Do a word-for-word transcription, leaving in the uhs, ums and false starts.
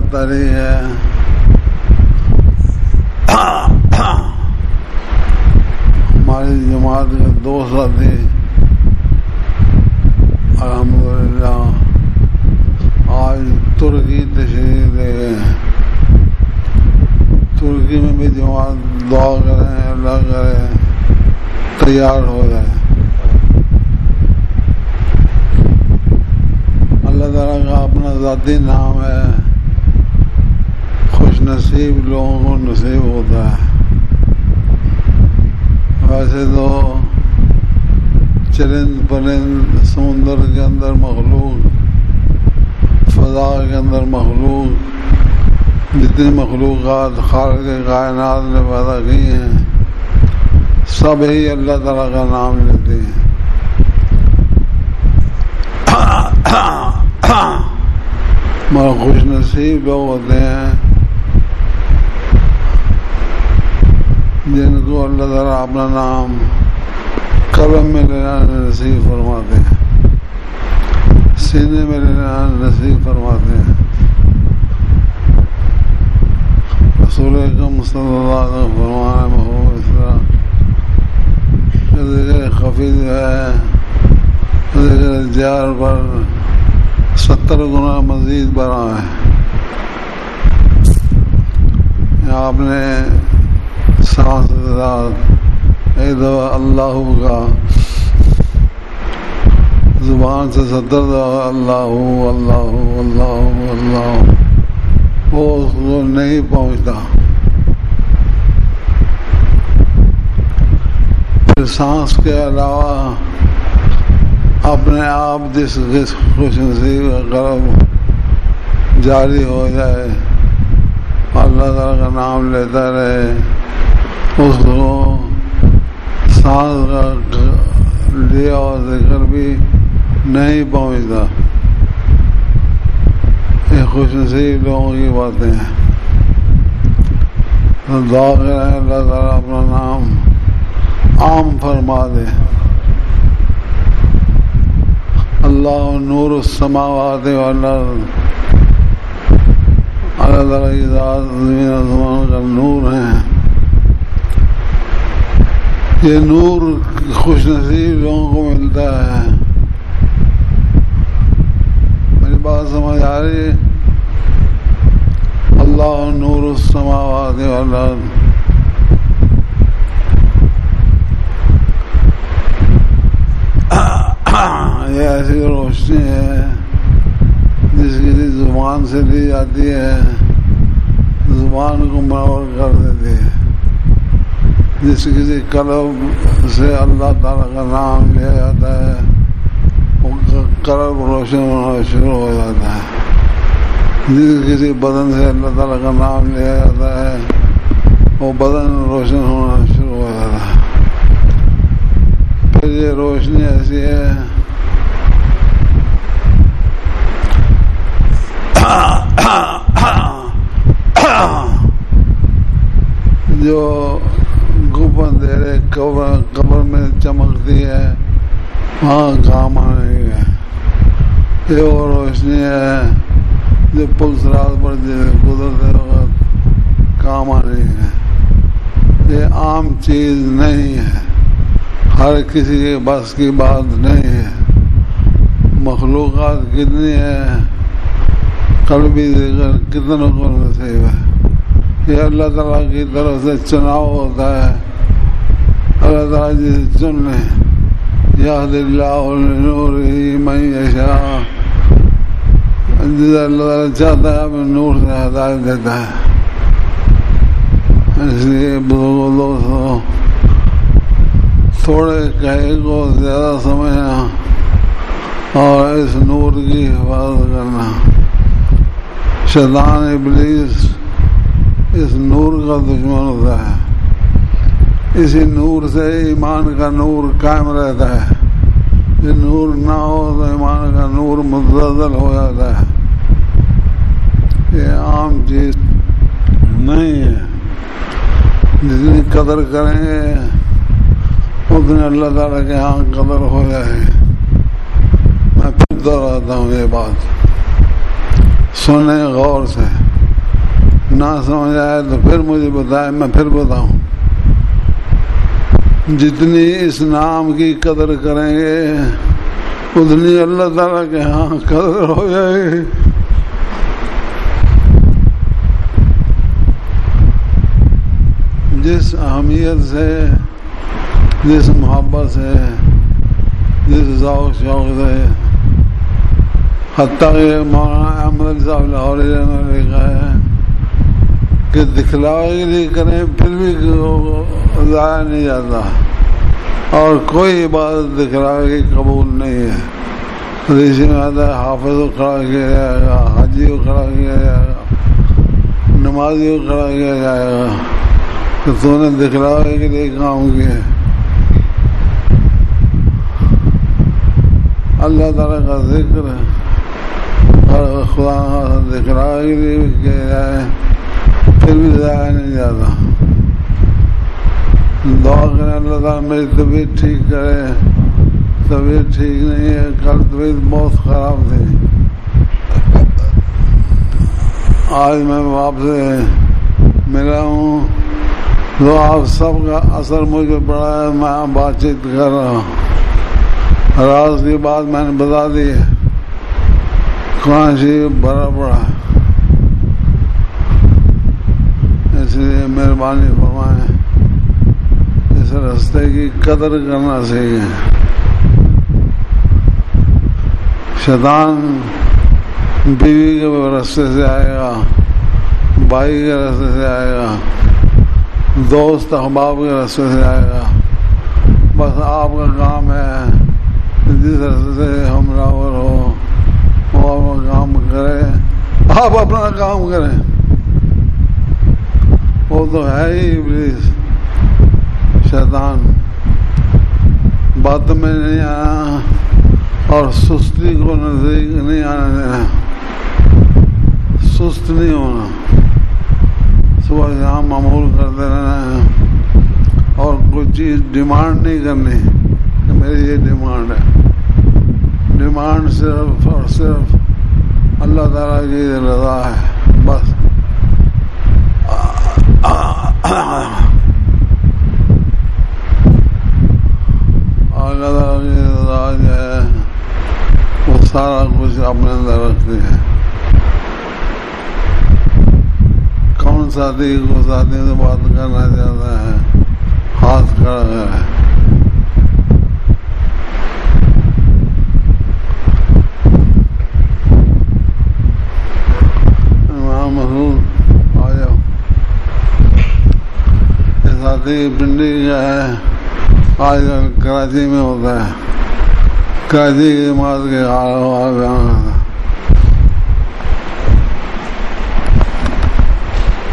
آتا رہی ہے. ہماری جماعت کے دو ساتھی الحمدللہ آج ترکی تشریف لے گئے. ترکی میں بھی جماعت دعا کریں اللہ کرے تیار ہو جائے. اللہ تعالیٰ کا اپنا ذاتی نام ہے. خوش نصیب لوگوں کو نصیب ہوتا ہے. ویسے تو چرند پرند سمندر کے اندر مخلوق، فضا کے اندر مخلوق، جتنی مخلوقات خالق کائنات نے پیدا کی ہیں سب ہی اللہ تعالیٰ کا نام لیتے ہیں. مگر خوش نصیب لوگ ہوتے ہیں جن کو اللہ تعالیٰ اپنا نام قلم میں لینا نصیب فرماتے ہیں، سینے میں لینا نصیب فرماتے ہیں. رسول اکرم صلی اللہ علیہ وسلم فرمانا محبوب اسلام ذکر خفی جو ہے ذکر جار پر ستر گنا مزید بڑھا ہے. آپ نے سانس کے ساتھ ایک دفعہ اللہ کا زبان سے ستر دفعہ اللہ اللہ اللہ اللہ وہ اس کو نہیں پہنچتا. پھر سانس کے علاوہ اپنے آپ جس جس خوش نصیب قلب جاری ہو جائے اللہ تعالیٰ کا نام لیتا رہے اس کو سانس کا لیا اور ذکر بھی نہیں پہنچتا. یہ خوش نصیب لوگوں کی باتیں ہیں. دعا کریں اللہ تعالیٰ اپنا نام عام فرما دے. اللہ نور السماوات والارض، اللہ تعالیٰ کی ذات زمین آسمان کا نور ہے. یہ نور خوش نصیب لوگوں کو ملتا ہے. میری بات سمجھ آ رہی ہے؟ اللہ نور السماوات والارض. یہ ایسی روشنی ہے جس کی زبان سے لی جاتی ہے زبان کو منور کر دیتی ہے. جس کسی قلب سے اللہ تعالیٰ کا نام لیا جاتا ہے وہ قلب روشن ہونا شروع ہو جاتا ہے. جس کسی بدن سے اللہ تعالیٰ کا نام لیا جاتا ہے وہ بدن روشن ہونا شروع ہو جاتا ہے. پھر یہ روشنی ایسی ہے جو گھوپ اندھیرے قبر قبر میں چمکتی ہے وہاں کام آنے ہے. یہ وہ روشنی ہے جو پلس رات پر گزرتے وقت کام آنی ہے. یہ عام چیز نہیں ہے، ہر کسی کے بس کی بات نہیں ہے. مخلوقات کتنی ہے، قلبی ذکر کتنا کو نصیب ہے. یہ اللہ تعالیٰ کی طرف سے چناؤ ہوتا ہے. اللہ تعالیٰ جسے چن لے یہد اللہ لنورہ من یشاء، جسے اللہ تعالیٰ چاہتا ہے اپنے نور سے ہدایت دیتا ہے. اس لیے بزرگوں دوستوں تھوڑے کہے کو زیادہ سمجھنا اور اس نور کی حفاظت کرنا. شیطان ابلیس اس نور کا دشمن ہوتا ہے. اسی نور سے ایمان کا نور قائم رہتا ہے. یہ نور نہ ہو تو ایمان کا نور متزلزل ہو جاتا ہے. یہ عام چیز نہیں ہے. جتنی قدر کریں گے اتنے اللہ تعالیٰ کے ہاں قدر ہو جائے. میں پھر دوہراتا ہوں یہ بات، سنیں غور سے. نہ سمجھ آئے تو پھر مجھے بتائے، میں پھر بتاؤں. جتنی اس نام کی قدر کریں گے اتنی اللہ تعالیٰ کے ہاں قدر ہو جائے گی. جس اہمیت سے، جس محبت سے، جس ذوق شوق سے، حتیٰ کہ مولانا احمد صاحب لاہوری نے لکھا ہے کہ دکھلاوے کے لیے کریں پھر بھی ضائع نہیں جاتا، اور کوئی عبادت دکھلاوے کی قبول نہیں ہے. حدیث میں آتا ہے حافظ کو کھڑا کیا جائے گا، حاجی کو کھڑا کیا جائے گا، نمازی کو کھڑا کیا جائے گا کہ تو نے دکھلاوے کے لیے کام کیا. اللہ تعالیٰ کا ذکر اور خدا دکھلاوے کے لیے بھی کیا جائے پھر بھی ضائع نہیں جاتا. دعا کریں اللہ تعالیٰ میری طبیعت ٹھیک کرے. طبیعت ٹھیک نہیں ہے، کل طبیعت بہت خراب تھی. آج میں آپ سے ملا ہوں تو آپ سب کا اثر مجھے پڑا ہے. میں بات چیت کر رہا ہوں، راز کی بات میں نے بتا دی ہے. قرآن شریف بھرا پڑا، اس لیے مہربانی فرمائیں اس راستے کی قدر کرنا چاہیے. شیطان بیوی کے راستے سے آئے گا، بھائی کے راستے سے آئے گا، دوست احباب کے راستے سے آئے گا. بس آپ کا کام ہے جس راستے سے ہمراور ہو وہ اپنا کام کرے، آپ اپنا کام کریں. وہ تو ہے ہی ابلیس شیطان، بات میں نہیں آنا اور سستی کو نزدیک نہیں آنے دینا. سست نہیں ہونا، صبح شام معمول کرتے رہنا ہے، اور کوئی چیز ڈیمانڈ نہیں کرنی کہ میری یہ ڈیمانڈ ہے. ڈیمانڈ صرف اور صرف اللہ تعالیٰ کی رضا ہے بس. اللہ تعالیٰ کی رضا جو ہے وہ سارا کچھ اپنے اندر رکھتی ہے. کون ساتھی کو ساتھی سے بات کرنا چاہتا ہے ہاتھ کھڑا کرے. امام مسعود آ جاؤ. یہ ساتھی پنڈی کا ہے، آج کل کراچی میں ہوتا ہے. کراچی کی جماعت کے